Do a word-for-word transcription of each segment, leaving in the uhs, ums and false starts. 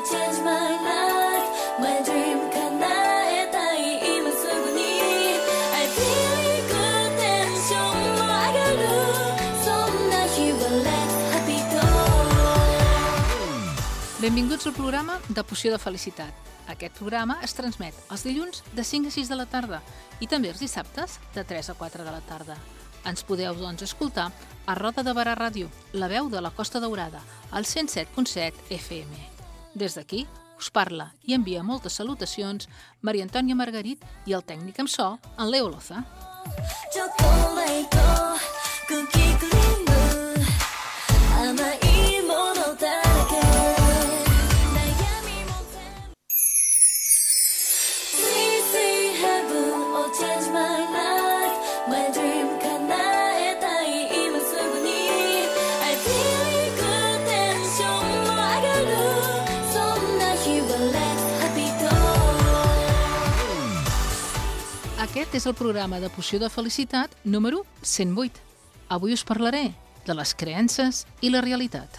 change my life my dream 叶えたい今すぐに I feel good テンションも上がるそんな日は Let's happy talk Benvinguts al programa de Poció de Felicitat. Aquest programa es transmet els dilluns de cinc a sis de la tarda i també els dissabtes de tres a quatre de la tarda. Ens podeu, doncs, escoltar a Roda de Barà Ràdio, la veu de la Costa Daurada, al cent set punt set F M. Des d'aquí us parla i envia moltes salutacions Maria Antònia Margarit i el tècnic amb so, en Leo Loza. Aquest és el programa de Poció de Felicitat número cent vuit. Avui us parlaré de les creences i la realitat.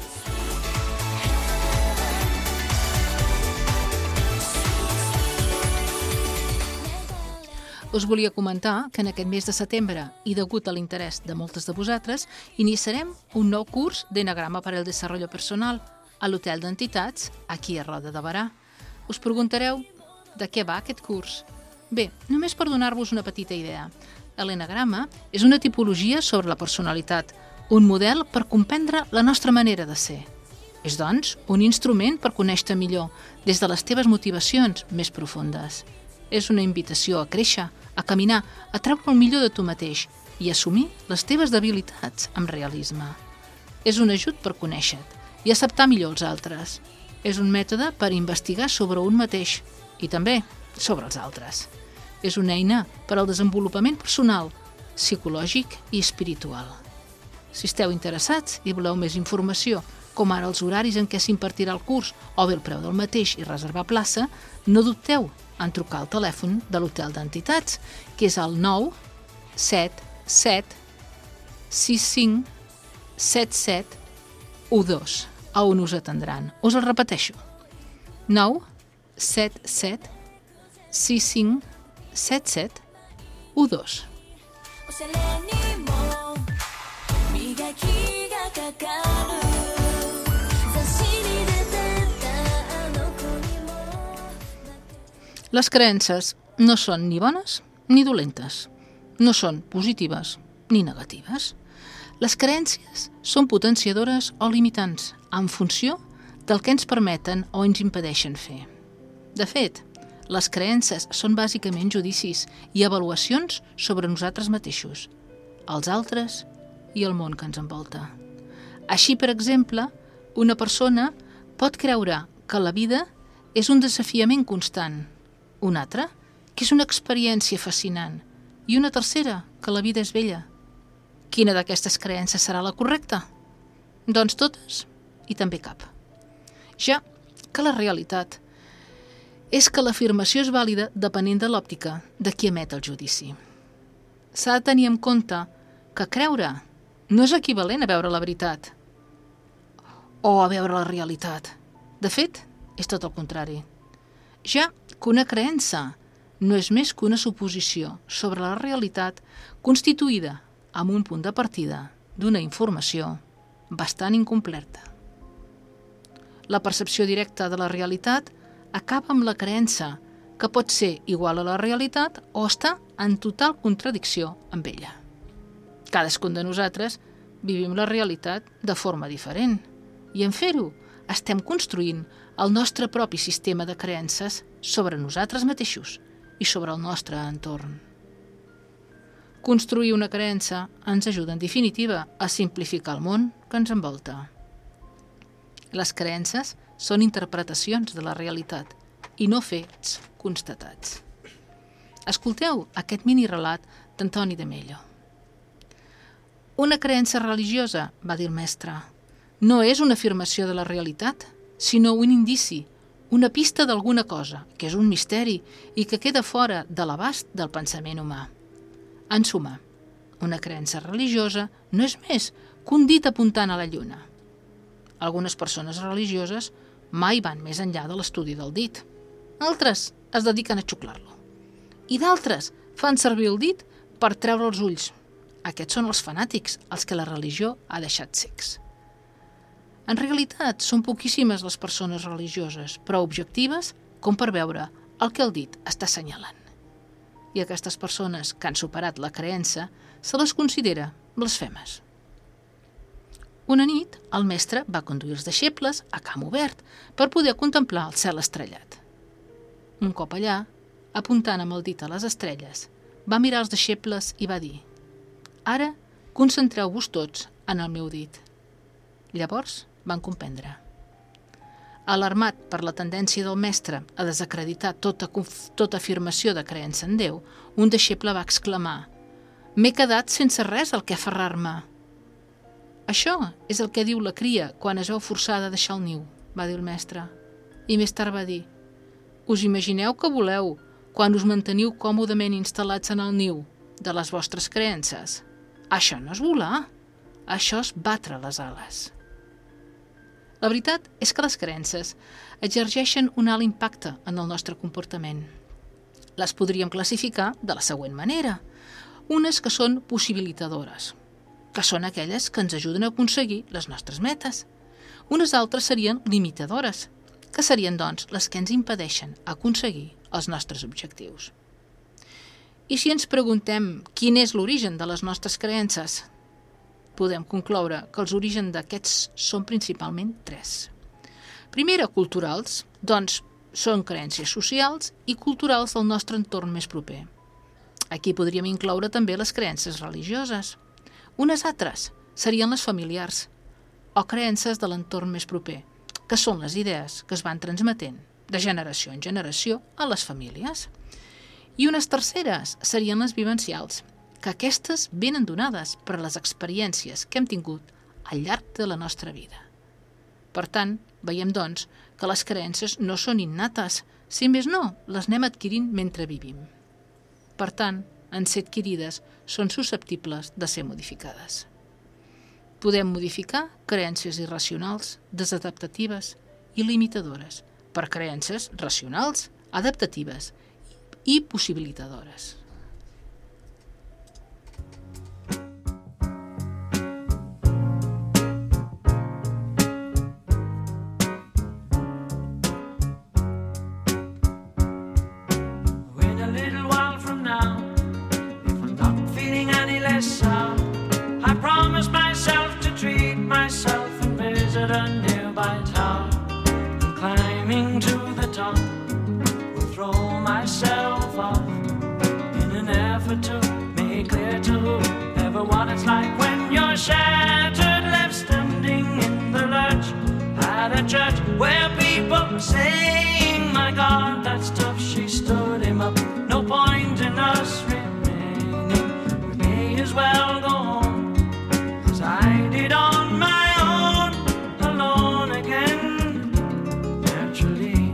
Us volia comentar que en aquest mes de setembre, i degut a l'interès de moltes de vosaltres, iniciarem un nou curs d'enagrama per al desarrollo personal a l'Hotel d'Entitats, aquí a Roda de Barà. Us preguntareu de què va aquest curs? Bé, només per donar-vos una petita idea. L'enagrama és una tipologia sobre la personalitat, un model per comprendre la nostra manera de ser. És, doncs, un instrument per conèixer-te millor des de les teves motivacions més profundes. És una invitació a créixer, a caminar, a treure el millor de tu mateix i assumir les teves debilitats amb realisme. És un ajut per conèixer-te i acceptar millor els altres. És un mètode per investigar sobre un mateix i també sobre els altres. És una eina per al desenvolupament personal, psicològic i espiritual. Si esteu interessats i voleu més informació, com ara els horaris en què s'impartirà el curs o bé el preu del mateix i reservar plaça, no dubteu en trucar al telèfon de l'Hotel d'Entitats, que és el nou set set sis cinc set set u dos, a on us atendran. Us el repeteixo. nou set set sis cinc set set u dos. Les creences no són ni bones ni dolentes. No són positives ni negatives. Les creences són potenciadores o limitants en funció del que ens permeten o ens impedeixen fer. De fet, les creences són bàsicament judicis i avaluacions sobre nosaltres mateixos, els altres i el món que ens envolta. Així, per exemple, una persona pot creure que la vida és un desafiament constant, una altra que és una experiència fascinant i una tercera que la vida és bella. Quina d'aquestes creences serà la correcta? Doncs totes i també cap. Ja que la realitat és que l'afirmació és vàlida depenent de l'òptica de qui emet el judici. S'ha de tenir en compte que creure no és equivalent a veure la veritat o a veure la realitat. De fet, és tot el contrari. Ja que una creença no és més que una suposició sobre la realitat constituïda amb un punt de partida d'una informació bastant incompleta. La percepció directa de la realitat acaba amb la creença que pot ser igual a la realitat o està en total contradicció amb ella. Cadascun de nosaltres vivim la realitat de forma diferent i en fer-ho estem construint el nostre propi sistema de creences sobre nosaltres mateixos i sobre el nostre entorn. Construir una creença ens ajuda en definitiva a simplificar el món que ens envolta. Les creences són interpretacions de la realitat i no fets constatats. Escolteu aquest mini-relat d'Antoni de Mello. Una creença religiosa, va dir el mestre, no és una afirmació de la realitat, sinó un indici, una pista d'alguna cosa, que és un misteri i que queda fora de l'abast del pensament humà. En suma, una creença religiosa no és més que un dit apuntant a la lluna. Algunes persones religioses mai van més enllà de l'estudi del dit. Altres es dediquen a xuclar-lo. I d'altres fan servir el dit per treure els ulls. Aquests són els fanàtics, els que la religió ha deixat cecs. En realitat, són poquíssimes les persones religioses, però objectives com per veure el que el dit està assenyalant. I aquestes persones que han superat la creença se les considera blasfemes. Una nit, el mestre va conduir els deixebles a camp obert per poder contemplar el cel estrellat. Un cop allà, apuntant amb el dit a les estrelles, va mirar els deixebles i va dir: «Ara, concentreu-vos tots en el meu dit». Llavors van comprendre. Alarmat per la tendència del mestre a desacreditar tota, tota afirmació de creença en Déu, un deixeble va exclamar: «M'he quedat sense res al que aferrar-me». «Això és el que diu la cria quan es veu forçada a deixar el niu», va dir el mestre. I més tard va dir: «Us imagineu que voleu quan us manteniu còmodament instal·lats en el niu de les vostres creences? Això no és volar, això és batre les ales». La veritat és que les creences exerceixen un alt impacte en el nostre comportament. Les podríem classificar de la següent manera. Unes que són possibilitadores, que són aquelles que ens ajuden a aconseguir les nostres metes. Unes altres serien limitadores, que serien, doncs, les que ens impedeixen aconseguir els nostres objectius. I si ens preguntem quin és l'origen de les nostres creences, podem concloure que els orígens d'aquests són principalment tres. Primera, culturals, doncs són creences socials i culturals del nostre entorn més proper. Aquí podríem incloure també les creences religioses. Unes altres serien les familiars o creences de l'entorn més proper, que són les idees que es van transmetent de generació en generació a les famílies. I unes terceres serien les vivencials, que aquestes venen donades per les experiències que hem tingut al llarg de la nostra vida. Per tant, veiem, doncs, que les creences no són innates, si més no, les anem adquirint mentre vivim. Per tant, en ser adquirides, són susceptibles de ser modificades. Podem modificar creences irracionals, desadaptatives i limitadores per creences racionals, adaptatives i possibilitadores. I promise myself to treat myself and visit a nearby tower. And climbing to the top, will throw myself off in an effort to make clear to whoever what it's like when you're shattered, left standing in the lurch at a church where people were saying, "My God, that's tough." She stood him up. No point in us remaining. We may as well go home, as I did on my own, alone again, naturally.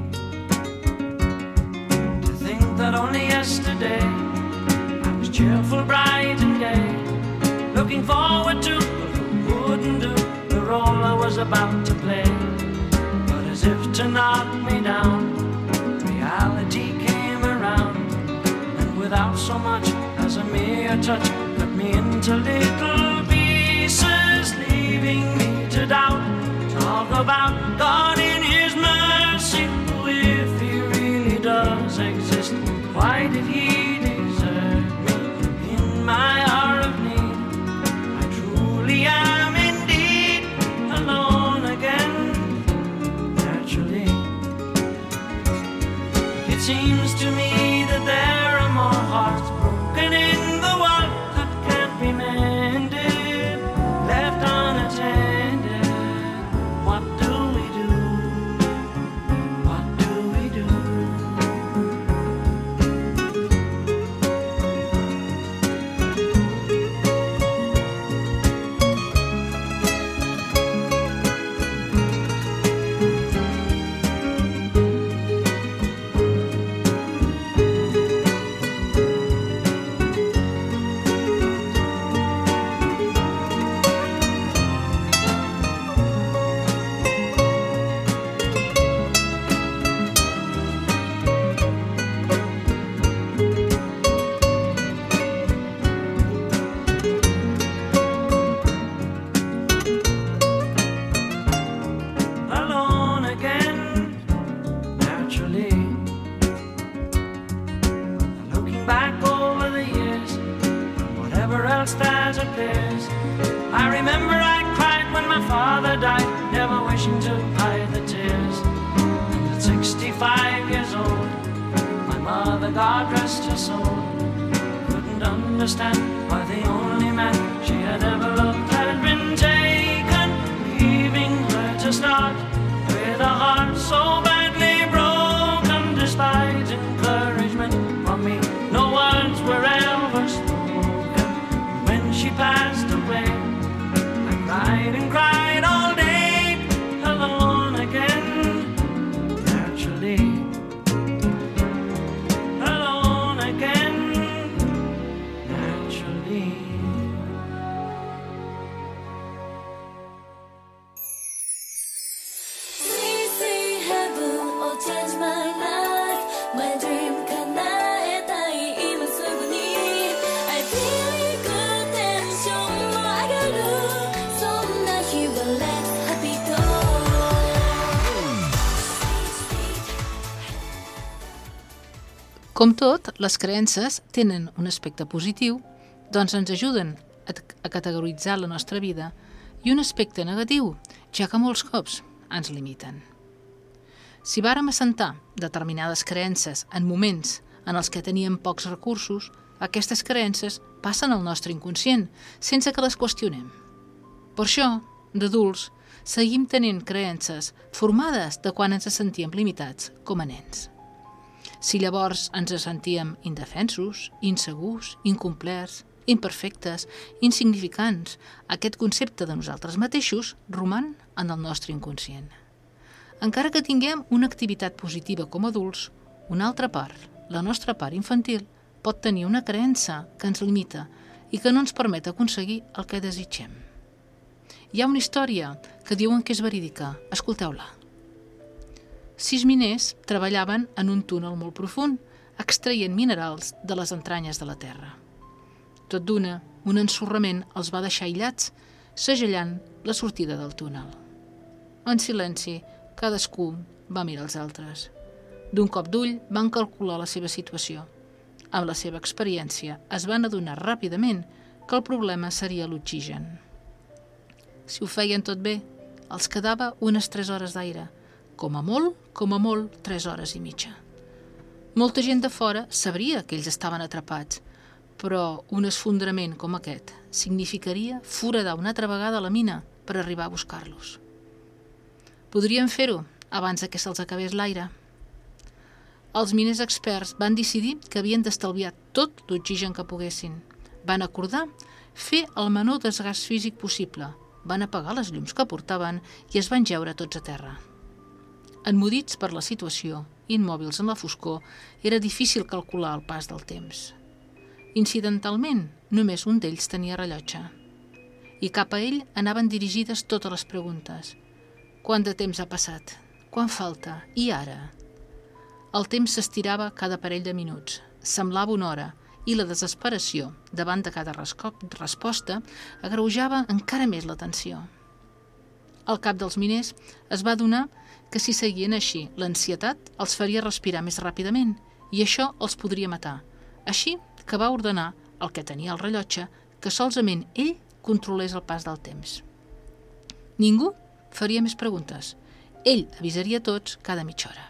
To think that only yesterday I was cheerful, bright and gay, looking forward to what who wouldn't do the role I was about to play. But as if to knock me down, reality came around, and without so much as a mere touch, cut me into little pieces, leaving me to doubt. Talk about God in His mercy, who, if He really does exist, why did He desert me in my hour of need? I truly am indeed alone again, naturally. It seems to me that there are more hearts broken in the world that can't be mended father died, never wishing to hide the tears. And at sixty-five years old, my mother, God rest her soul, couldn't understand why the only man she had ever loved had been taken, leaving her to start with a heart so badly broken. Despite encouragement from me, no words were ever spoken. When she passed away, I cried and cried all day, alone again, naturally. Alone again, naturally. See, see, heaven, oh, change my life. My dream叶たい今すぐに I feel good tensionも上がるそんな日は Let's happy go. Com tot, les creences tenen un aspecte positiu, doncs ens ajuden a, a categoritzar la nostra vida, i un aspecte negatiu, ja que molts cops ens limiten. Si vàrem assentar determinades creences en moments en els que teníem pocs recursos, aquestes creences passen al nostre inconscient, sense que les qüestionem. Per això, d'adults, seguim tenint creences formades de quan ens sentíem limitats com a nens. Si llavors ens sentíem indefensos, insegurs, incomplerts, imperfectes, insignificants, aquest concepte de nosaltres mateixos roman en el nostre inconscient. Encara que tinguem una activitat positiva com a adults, una altra part, la nostra part infantil, pot tenir una creença que ens limita i que no ens permet aconseguir el que desitgem. Hi ha una història que diuen que és verídica. Escolteu-la. Sis miners treballaven en un túnel molt profund, extraient minerals de les entranyes de la terra. Tot d'una, un ensorrament els va deixar aïllats, segellant la sortida del túnel. En silenci, cadascú va mirar els altres. D'un cop d'ull van calcular la seva situació. Amb la seva experiència es van adonar ràpidament que el problema seria l'oxigen. Si ho feien tot bé, els quedava unes tres hores d'aire, com a molt, com a molt, tres hores i mitja. Molta gent de fora sabria que ells estaven atrapats, però un esfondrament com aquest significaria foradar una altra vegada la mina per arribar a buscar-los. Podrien fer-ho abans que se'ls acabés l'aire. Els miners experts van decidir que havien d'estalviar tot l'oxigen que poguessin. Van acordar fer el menor desgast físic possible, van apagar les llums que portaven i es van jeure tots a terra. Enmudits per la situació, immòbils en la foscor, era difícil calcular el pas del temps. Incidentalment, només un d'ells tenia rellotge. I cap a ell anaven dirigides totes les preguntes. Quant de temps ha passat? Quant falta? I ara? El temps s'estirava cada parell de minuts. Semblava una hora, i la desesperació davant de cada resposta agreujava encara més la tensió. El cap dels miners es va adonar que si seguien així, l'ansietat els faria respirar més ràpidament i això els podria matar. Així que va ordenar el que tenia el rellotge que solament ell controlés el pas del temps. Ningú faria més preguntes. Ell avisaria tots cada mitja hora.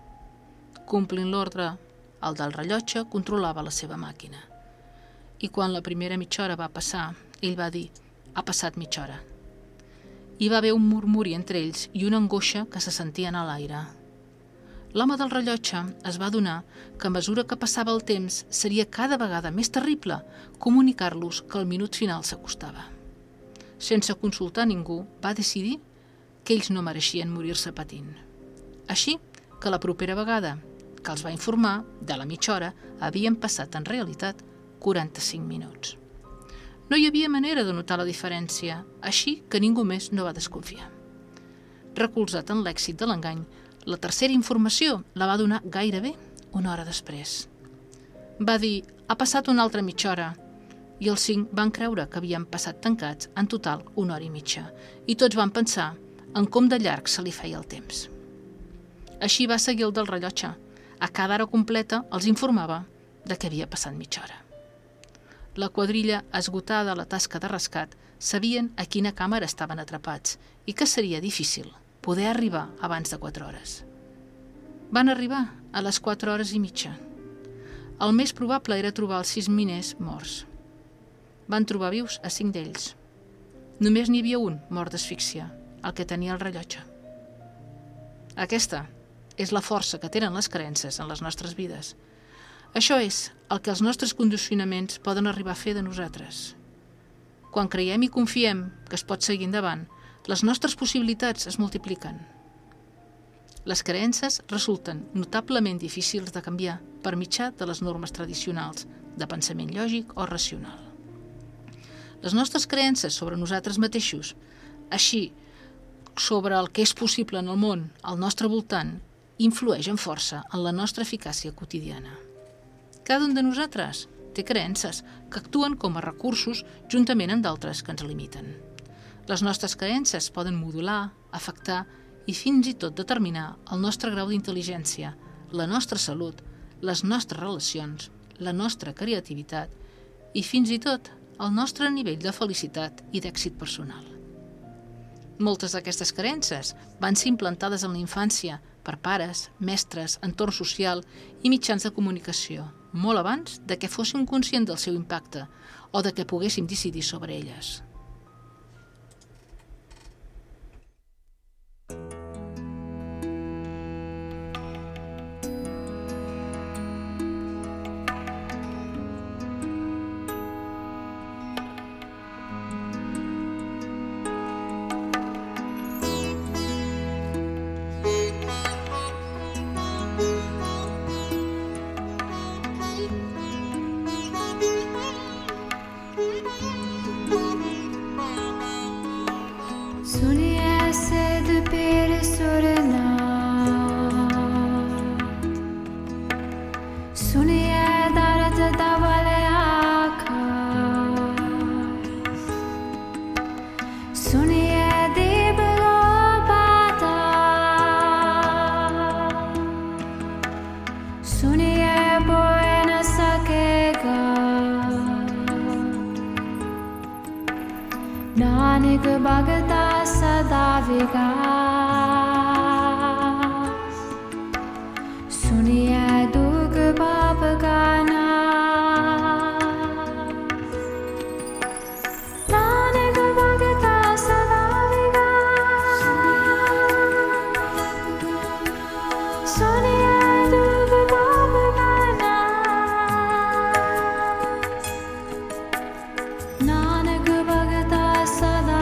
Complint l'ordre, el del rellotge controlava la seva màquina. I quan la primera mitja hora va passar, ell va dir: ha passat mitja hora. Hi va haver un murmuri entre ells i una angoixa que se sentien a l'aire. L'home del rellotge es va adonar que a mesura que passava el temps seria cada vegada més terrible comunicar-los que el minut final s'acostava. Sense consultar ningú, va decidir que ells no mereixien morir-se patint. Així que la propera vegada que els va informar de la mitja hora havien passat en realitat quaranta-cinc minuts. No hi havia manera de notar la diferència, així que ningú més no va desconfiar. Recolzat en l'èxit de l'engany, la tercera informació la va donar gairebé una hora després. Va dir: ha passat una altra mitja hora, i els cinc van creure que havien passat tancats en total una hora i mitja, i tots van pensar en com de llarg se li feia el temps. Així va seguir el del rellotge. A cada hora completa els informava de que havia passat mitja hora. La quadrilla, esgotada a la tasca de rescat, sabien a quina càmera estaven atrapats i que seria difícil poder arribar abans de quatre hores. Van arribar a les quatre hores i mitja. El més probable era trobar els sis miners morts. Van trobar vius a cinc d'ells. Només n'hi havia un mort d'asfíxia, el que tenia el rellotge. Aquesta és la força que tenen les creences en les nostres vides. Això és el que els nostres condicionaments poden arribar a fer de nosaltres. Quan creiem i confiem que es pot seguir endavant, les nostres possibilitats es multipliquen. Les creences resulten notablement difícils de canviar per mitjà de les normes tradicionals de pensament lògic o racional. Les nostres creences sobre nosaltres mateixos, així sobre el que és possible en el món al nostre voltant, influeix amb força en la nostra eficàcia quotidiana. Cada un de nosaltres té creences que actuen com a recursos juntament amb d'altres que ens limiten. Les nostres creences poden modular, afectar i fins i tot determinar el nostre grau d'intel·ligència, la nostra salut, les nostres relacions, la nostra creativitat i fins i tot el nostre nivell de felicitat i d'èxit personal. Moltes d'aquestes creences van ser implantades en la infància per pares, mestres, entorn social i mitjans de comunicació, molt abans de que fóssim conscients del seu impacte o de que poguéssim decidir sobre elles. सुनिए सिद्ध पीर सुरना सुनिए दर्द दबले आकाश सुनिए दीपलो बातास सुनिए बोल न सकेगा नानक भगता सदा विकास सुनिए दुख पाप का नाश नानक भगता सदा विकास सुनिए दुख पाप का नाश नानक भगता सदा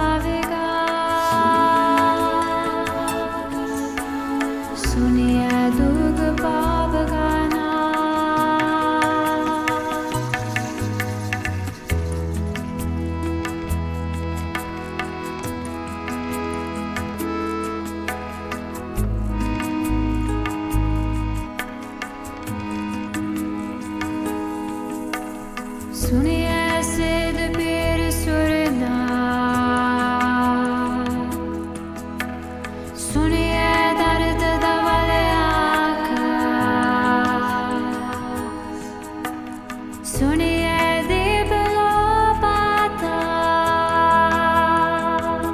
सुनिए दुख पाप का सुनिए सिद्ध पीर सुरना सुनिए दर्द दबले आकाश सुनिए दीपलो बातास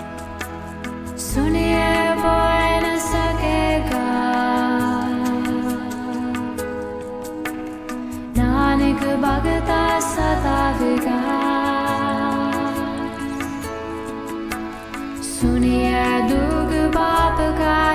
सुनिए बोल न सकेगा नानक भगता सदा विकास सुनिए दुख पाप का